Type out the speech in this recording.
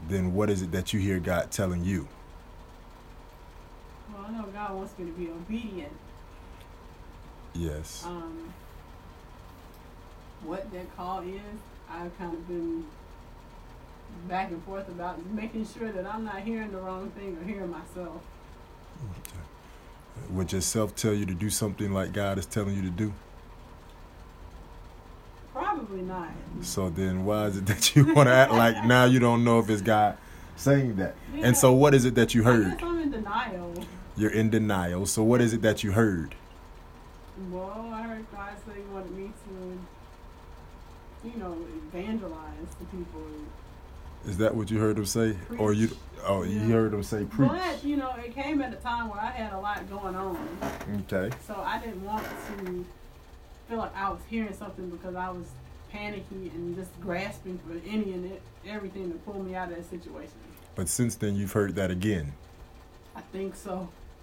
then what is it that you hear God telling you? Well, I know God wants me to be obedient. Yes. What that call is, I've kind of been back and forth about making sure that I'm not hearing the wrong thing or hearing myself. Okay. Would yourself tell you to do something like God is telling you to do? Probably not. So then why is it that you want to act like now you don't know if it's God saying that? Yeah. And so what is it that you I heard? guess I'm in denial. You're in denial. So what is it that you heard? Well, I heard God say He wanted me to, evangelize to people. Is that what you heard him say? Preach. Or you? Oh, you heard him say preach. But, it came at a time where I had a lot going on. Okay. So I didn't want to feel like I was hearing something because I was panicky and just grasping for any and everything to pull me out of that situation. But since then, you've heard that again. I think so.